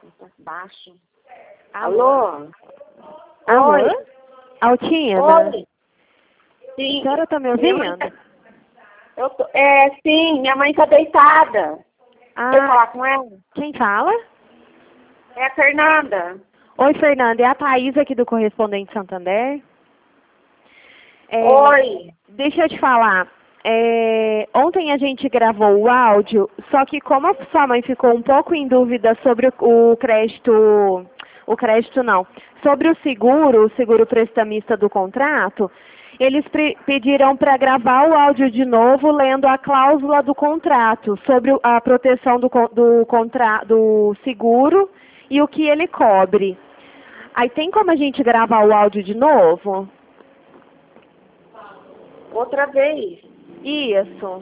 Baixo. Alô? Alô? Oi? Altina? Oi? Sim. A senhora tá me ouvindo? Sim, minha mãe tá deitada. Quer falar com ela? Quem fala? É a Fernanda. Oi, Fernanda. É a Thaís aqui do Correspondente Santander. Oi. Deixa eu te falar. Ontem a gente gravou o áudio, só que como a sua mãe ficou um pouco em dúvida sobre o crédito não, sobre o seguro prestamista do contrato, eles pediram para gravar o áudio de novo lendo a cláusula do contrato sobre a proteção do seguro e o que ele cobre. Aí tem como a gente gravar o áudio de novo? Outra vez. Isso.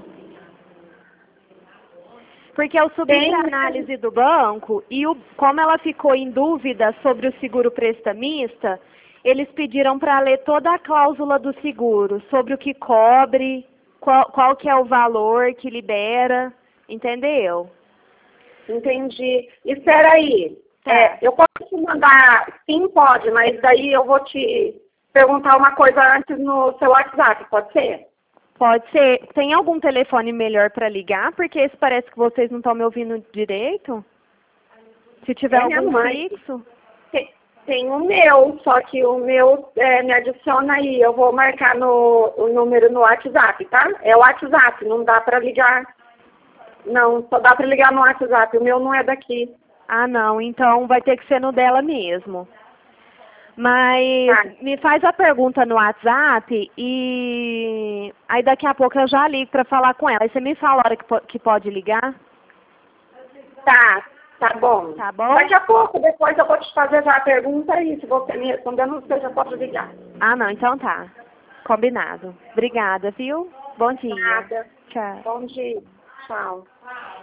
Porque eu subi para a análise do banco e como ela ficou em dúvida sobre o seguro prestamista, eles pediram para ler toda a cláusula do seguro, sobre o que cobre, qual que é o valor que libera, entendeu? Entendi. Espera aí. Tá. Eu posso te mandar, sim, pode, mas daí eu vou te perguntar uma coisa antes no seu WhatsApp, pode ser? Pode ser. Tem algum telefone melhor para ligar? Porque esse parece que vocês não estão me ouvindo direito. Se tiver algum fixo. Tem o meu, só que o meu me adiciona aí. Eu vou marcar o número no WhatsApp, tá? É o WhatsApp, não dá para ligar. Não, só dá para ligar no WhatsApp. O meu não é daqui. Ah, não. Então vai ter que ser no dela mesmo. Mas me faz a pergunta no WhatsApp e aí daqui a pouco eu já ligo para falar com ela. Aí você me fala a hora que pode ligar? Tá bom. Tá bom? Daqui a pouco, depois eu vou te fazer já a pergunta e se você me responder, você já pode ligar. Ah, não. Então tá. Combinado. Obrigada, viu? Bom dia. Nada. Tchau. Bom dia. Tchau.